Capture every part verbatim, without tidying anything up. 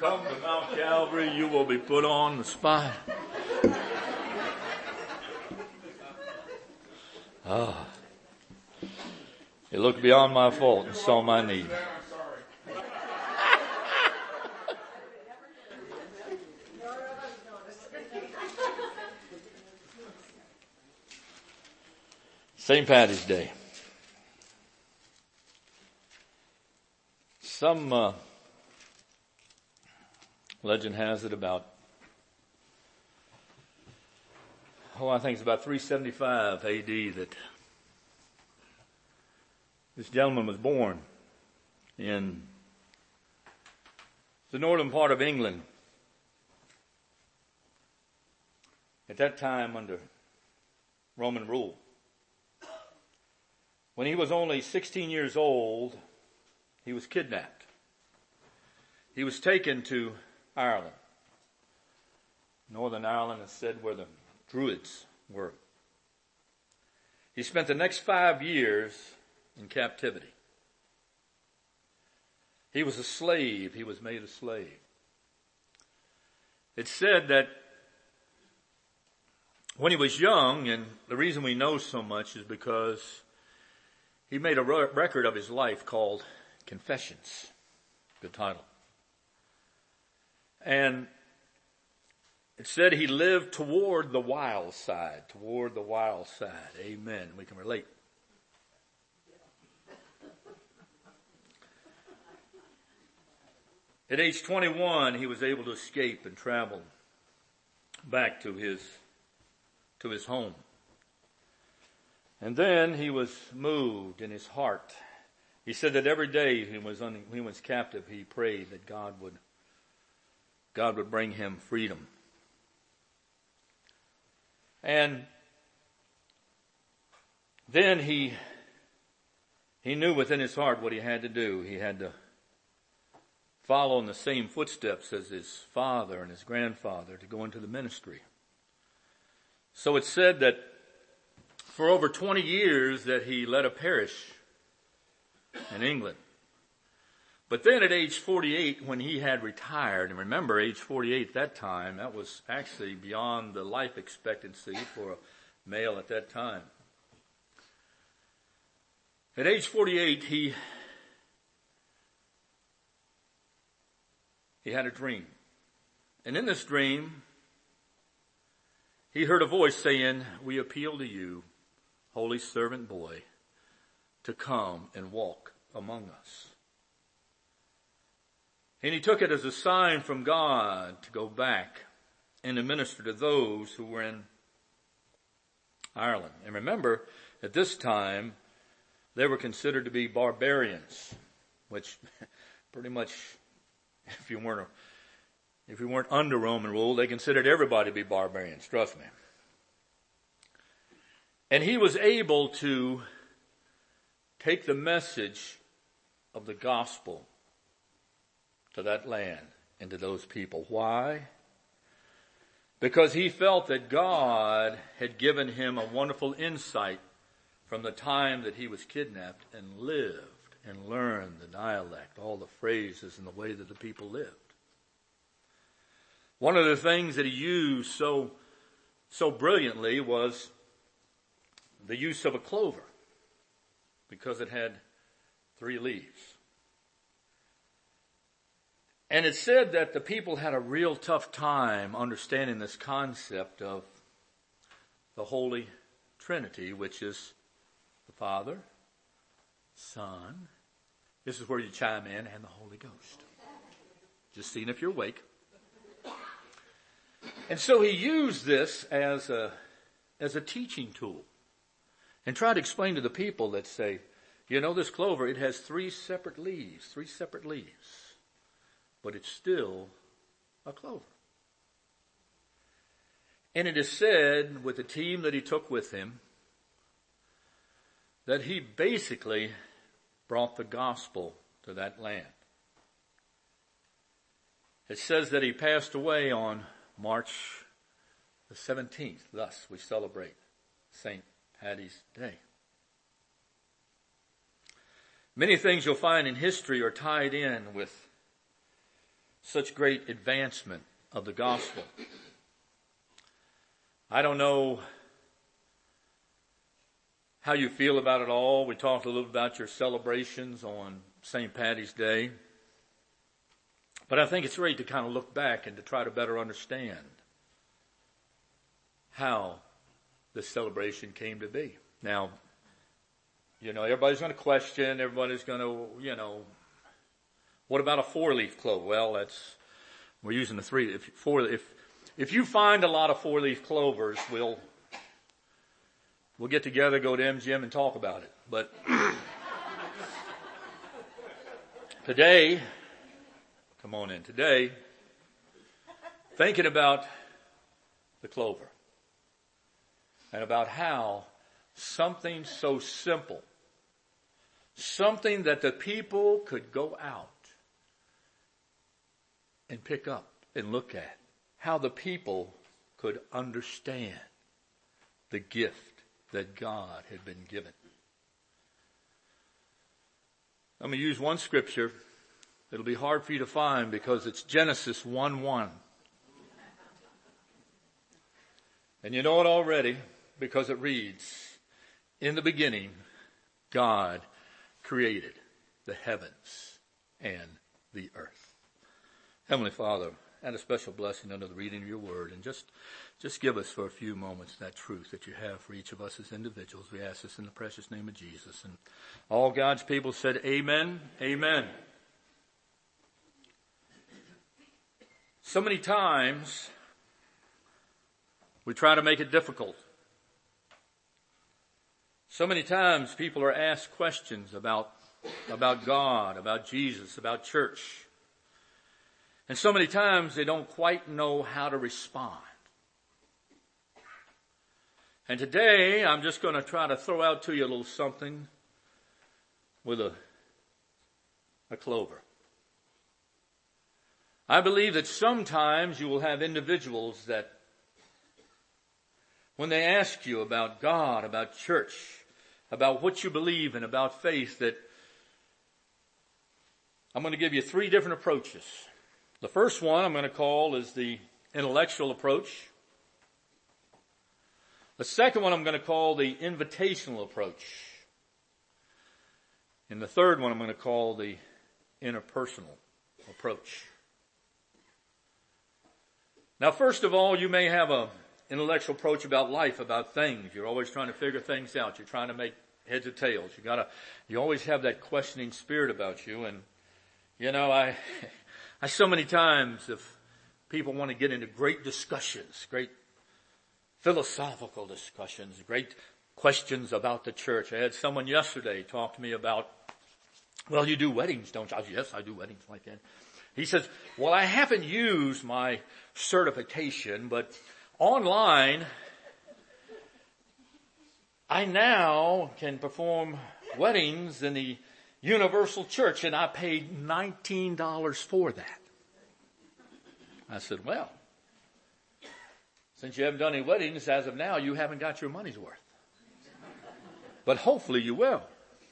come to Mount Calvary, you will be put on the spot. Ah. He looked beyond my fault and saw my need. Saint Patty's Day. Some uh, legend has it about, oh, I think it's about three seventy-five A D that this gentleman was born in the northern part of England. At that time under Roman rule. When he was only sixteen years old, he was kidnapped. He was taken to Ireland. Northern Ireland is said where the Druids were. He spent the next five years in captivity. He was a slave. He was made a slave. It's said that when he was young, and the reason we know so much is because he made a record of his life called Confessions. Good title. And it said he lived toward the wild side, toward the wild side. Amen. We can relate. At age twenty-one, he was able to escape and travel back to his, to his home. And then he was moved in his heart. He said that every day he was un, he was captive, he prayed that God would, God would bring him freedom. And then he, he knew within his heart what he had to do. He had to follow in the same footsteps as his father and his grandfather to go into the ministry. So it's said that for over twenty years that he led a parish in England. But then at age forty-eight, when he had retired, and remember age forty-eight at that time, that was actually beyond the life expectancy for a male at that time. At age forty-eight, he, he had a dream. And in this dream, he heard a voice saying, "We appeal to you, holy servant boy, to come and walk among us." And he took it as a sign from God to go back and to minister to those who were in Ireland. And remember, at this time, they were considered to be barbarians, which pretty much, if you weren't, if you weren't under Roman rule, they considered everybody to be barbarians, trust me. And he was able to take the message of the gospel to that land and to those people. Why? Because he felt that God had given him a wonderful insight from the time that he was kidnapped and lived and learned the dialect, all the phrases and the way that the people lived. One of the things that he used so, so brilliantly was the use of a clover, because it had three leaves. And it said that the people had a real tough time understanding this concept of the Holy Trinity, which is the Father, Son, this is where you chime in, and the Holy Ghost. Just seeing if you're awake. And so he used this as a, as a teaching tool. And try to explain to the people that say, you know, this clover, it has three separate leaves, three separate leaves, but it's still a clover. And it is said with the team that he took with him that he basically brought the gospel to that land. It says that he passed away on March the seventeenth. Thus, we celebrate Saint Patty's Day. Many things you'll find in history are tied in with such great advancement of the gospel. I don't know how you feel about it all. We talked a little about your celebrations on Saint Patty's Day. But I think it's great to kind of look back and to try to better understand how this celebration came to be. Now, you know, everybody's going to question, everybody's going to, you know, what about a four-leaf clover? Well, that's, we're using the three. If four, if if you find a lot of four-leaf clovers, we'll we'll get together, go to M G M, and talk about it. But today, come on in. Today, thinking about the clover and about how something so simple, something that the people could go out and pick up and look at, how the people could understand the gift that God had been given. I'm going to use one scripture. It'll be hard for you to find because it's Genesis one one. And you know it already because it reads, in the beginning, God created the heavens and the earth. Heavenly Father, add a special blessing under the reading of your word, and just, just give us for a few moments that truth that you have for each of us as individuals. We ask this in the precious name of Jesus. And all God's people said, amen, amen. So many times, we try to make it difficult. So many times people are asked questions about, about God, about Jesus, about church. And so many times they don't quite know how to respond. And today I'm just going to try to throw out to you a little something with a, a clover. I believe that sometimes you will have individuals that when they ask you about God, about church, about what you believe in, about faith, that I'm going to give you three different approaches. The first one I'm going to call is the intellectual approach. The second one I'm going to call the invitational approach. And the third one I'm going to call the interpersonal approach. Now, first of all, you may have an intellectual approach about life, about things. You're always trying to figure things out. You're trying to make heads or tails. You gotta, you always have that questioning spirit about you. And, you know, I, I so many times, if people want to get into great discussions, great philosophical discussions, great questions about the church. I had someone yesterday talk to me about, well, you do weddings, don't you? I said, yes, I do weddings like that. He says, well, I haven't used my certification, but online, I now can perform weddings in the Universal Church, and I paid nineteen dollars for that. I said, well, since you haven't done any weddings as of now, you haven't got your money's worth. But hopefully you will.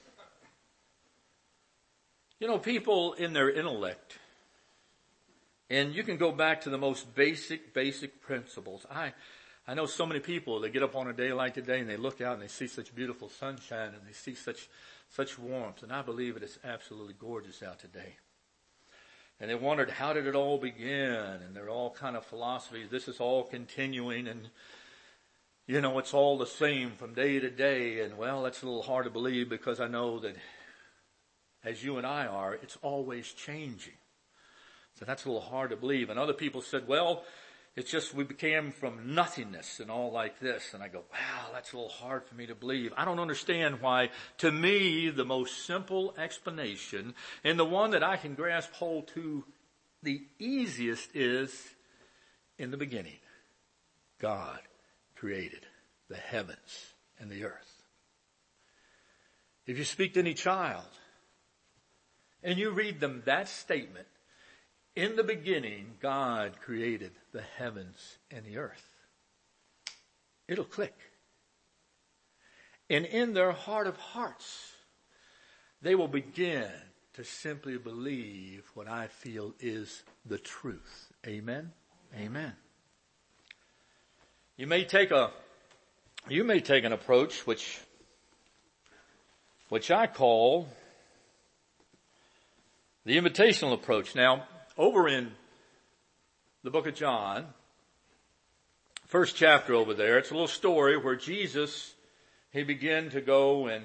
You know, people in their intellect, and you can go back to the most basic, basic principles. I, I know so many people that get up on a day like today and they look out and they see such beautiful sunshine and they see such, such warmth. And I believe it is absolutely gorgeous out today. And they wondered, how did it all begin? And they're all kind of philosophies. This is all continuing and, you know, it's all the same from day to day. And well, that's a little hard to believe because I know that as you and I are, it's always changing. So that's a little hard to believe. And other people said, well, it's just we became from nothingness and all like this. And I go, wow, that's a little hard for me to believe. I don't understand why, to me, the most simple explanation and the one that I can grasp hold to the easiest is, in the beginning, God created the heavens and the earth. If you speak to any child and you read them that statement, in the beginning, God created the heavens and the earth, it'll click. And in their heart of hearts, they will begin to simply believe what I feel is the truth. Amen? Amen. You may take a, you may take an approach which, which I call the invitational approach. Now, over in the book of John, first chapter over there, it's a little story where Jesus, he began to go and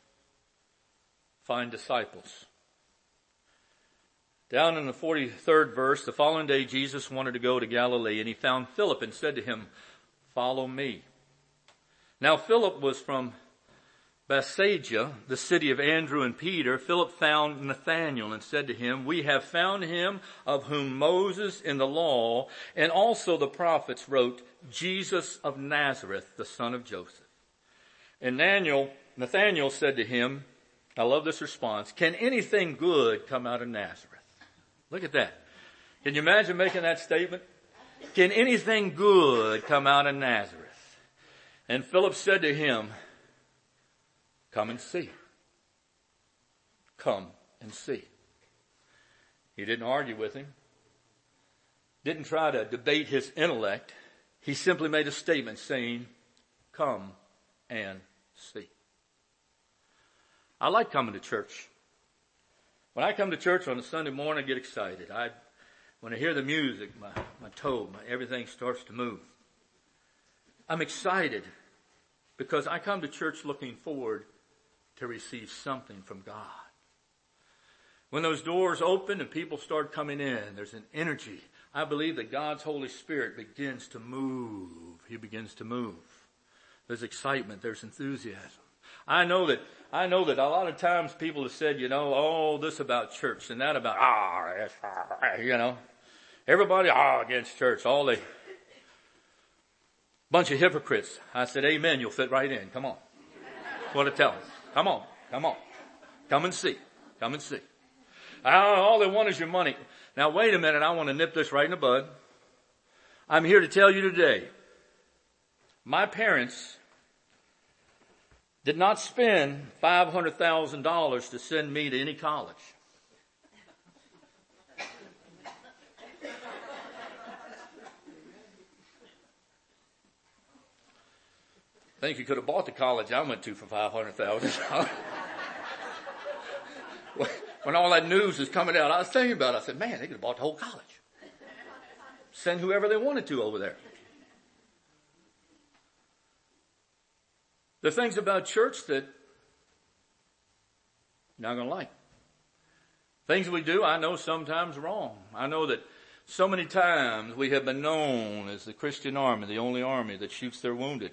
find disciples. Down in the forty-third verse, the following day Jesus wanted to go to Galilee, and he found Philip and said to him, "Follow me." Now Philip was from Bethsaida, the city of Andrew and Peter. Philip found Nathanael and said to him, "We have found him of whom Moses in the law and also the prophets wrote, Jesus of Nazareth, the son of Joseph." And Nathanael, Nathanael said to him, I love this response, "Can anything good come out of Nazareth?" Look at that. Can you imagine making that statement? Can anything good come out of Nazareth? And Philip said to him, "Come and see." Come and see. He didn't argue with him. Didn't try to debate his intellect. He simply made a statement saying, "Come and see." I like coming to church. When I come to church on a Sunday morning, I get excited. I, when I hear the music, my, my toe, my, everything starts to move. I'm excited because I come to church looking forward to receive something from God. When those doors open and people start coming in, there's an energy. I believe that God's Holy Spirit begins to move. He begins to move. There's excitement. There's enthusiasm. I know that, I know that a lot of times people have said, you know, oh, this about church and that about, ah, you know, everybody, ah, against church, all the bunch of hypocrites. I said, amen, you'll fit right in. Come on. That's what I tell them. Come on, come on. Come and see. Come and see. All they want is your money. Now wait a minute, I want to nip this right in the bud. I'm here to tell you today, my parents did not spend five hundred thousand dollars to send me to any college. I think you could have bought the college I went to for five hundred thousand dollars. When all that news was coming out, I was thinking about it. I said, man, they could have bought the whole college. Send whoever they wanted to over there. There are things about church that you're not going to like. Things we do, I know sometimes wrong. I know that so many times we have been known as the Christian army, the only army that shoots their wounded.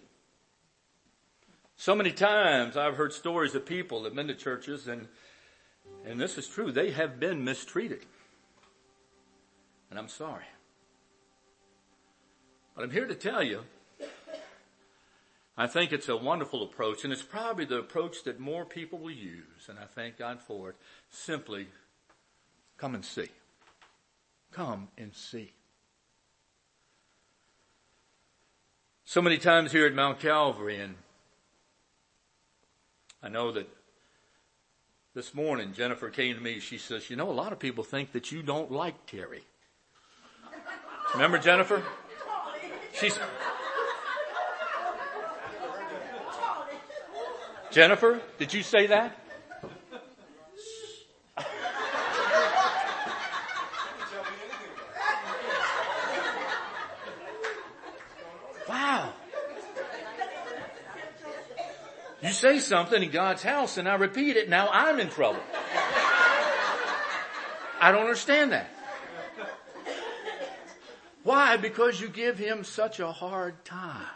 So many times I've heard stories of people that have been to churches and And this is true. They have been mistreated. And I'm sorry. But I'm here to tell you, I think it's a wonderful approach, and it's probably the approach that more people will use, and I thank God for it. Simply, come and see. Come and see. So many times here at Mount Calvary, and I know that this morning, Jennifer came to me. She says, you know, a lot of people think that you don't like Terry. Remember Jennifer? She's Jennifer, did you say that? Wow. You say something in God's house and I repeat it, now I'm in trouble. I don't understand that. Why? Because you give him such a hard time.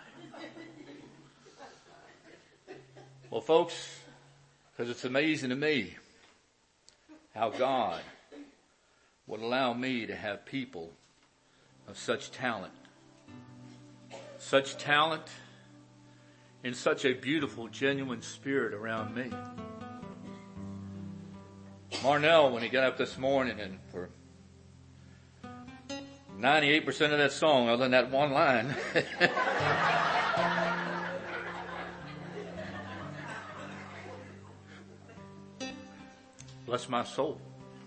Well, folks, because it's amazing to me how God would allow me to have people of such talent. Such talent in such a beautiful, genuine spirit around me. Marnell, when he got up this morning, and for ninety-eight percent of that song, other than that one line, Bless my soul.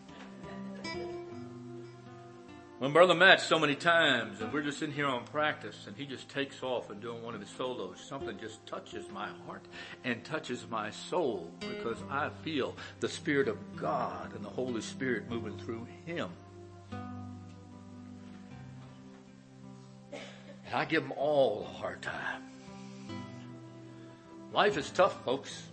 When Brother Matt so many times, and we're just in here on practice, and he just takes off and doing one of his solos, something just touches my heart and touches my soul because I feel the Spirit of God and the Holy Spirit moving through him. And I give them all a hard time. Life is tough, folks.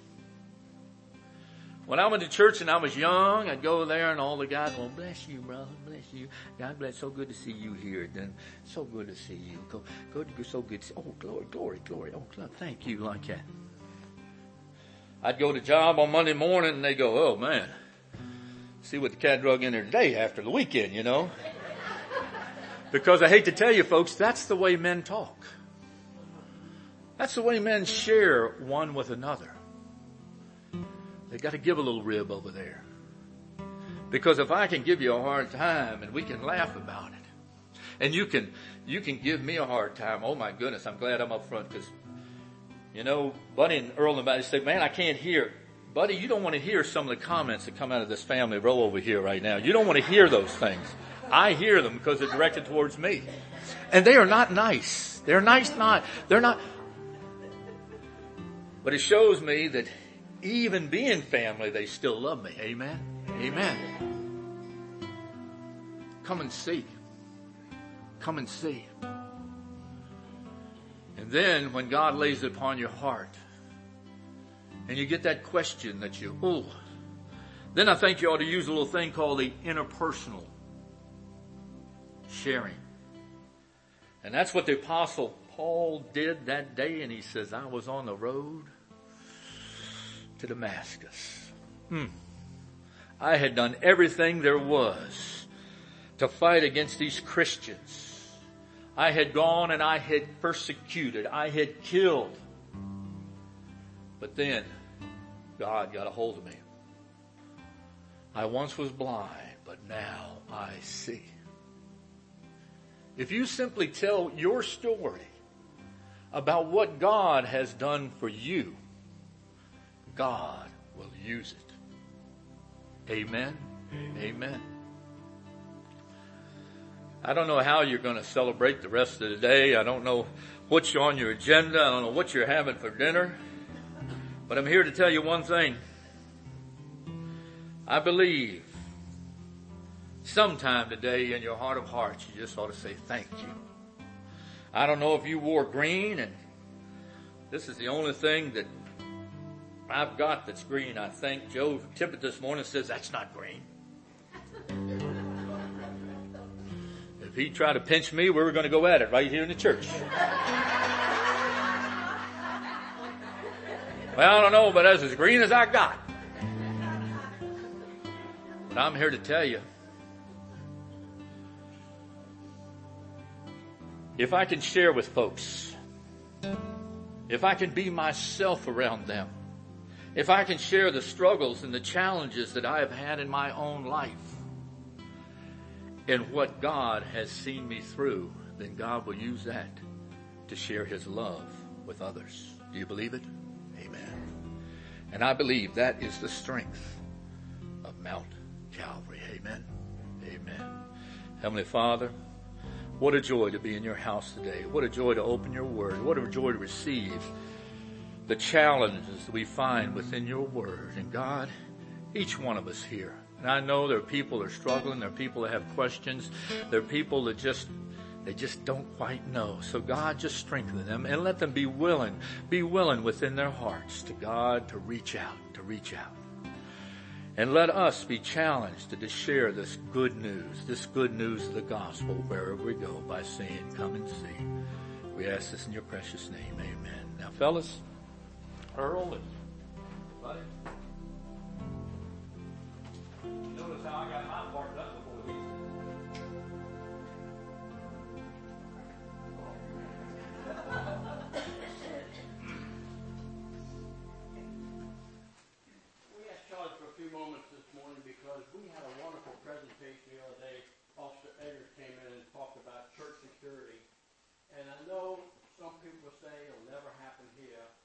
When I went to church and I was young, I'd go there and all the guys, well, bless you, brother, bless you. God bless, so good to see you here. Then, so good to see you. Go, go, so good to see, oh, glory, glory, glory. Oh, thank you, like that. I'd go to job on Monday morning and they go, oh man, see what the cat drug in there today after the weekend, you know. Because I hate to tell you folks, that's the way men talk. That's the way men share one with another. They got to give a little rib over there. Because if I can give you a hard time and we can laugh about it, and you can, you can give me a hard time, oh my goodness, I'm glad I'm up front because, you know, Buddy and Earl and Buddy say, man, I can't hear. Buddy, you don't want to hear some of the comments that come out of this family row over here right now. You don't want to hear those things. I hear them because they're directed towards me. And they are not nice. They're nice not, they're not. But it shows me that even being family, they still love me. Amen? Amen. Come and see. Come and see. And then when God lays it upon your heart and you get that question that you, oh, then I think you ought to use a little thing called the interpersonal sharing. And that's what the Apostle Paul did that day. And he says, I was on the road to Damascus. Hmm. I had done everything there was to fight against these Christians. I had gone and I had persecuted. I had killed. But then God got a hold of me. I once was blind, but now I see. If you simply tell your story about what God has done for you, God will use it. Amen? Amen. Amen. I don't know how you're going to celebrate the rest of the day. I don't know what's on your agenda. I don't know what you're having for dinner. But I'm here to tell you one thing. I believe sometime today in your heart of hearts, you just ought to say thank you. I don't know if you wore green, and this is the only thing that I've got that's green, I think. Joe Tippett this morning says that's not green. If he tried to pinch me, we were going to go at it right here in the church. Well, I don't know, but that's as green as I got. But I'm here to tell you, if I can share with folks, if I can be myself around them, if I can share the struggles and the challenges that I have had in my own life and what God has seen me through, then God will use that to share his love with others. Do you believe it? Amen. And I believe that is the strength of Mount Calvary. Amen. Amen. Heavenly Father, what a joy to be in your house today. What a joy to open your word. What a joy to receive the challenges that we find within your word. And God, each one of us here, and I know there are people that are struggling, there are people that have questions, there are people that just, they just don't quite know. So God, just strengthen them and let them be willing, be willing within their hearts to God to reach out, to reach out. And let us be challenged to just share this good news, this good news of the gospel wherever we go by saying, come and see. We ask this in your precious name. Amen. Now, fellas, Earl and Buddy, notice how I got my part done.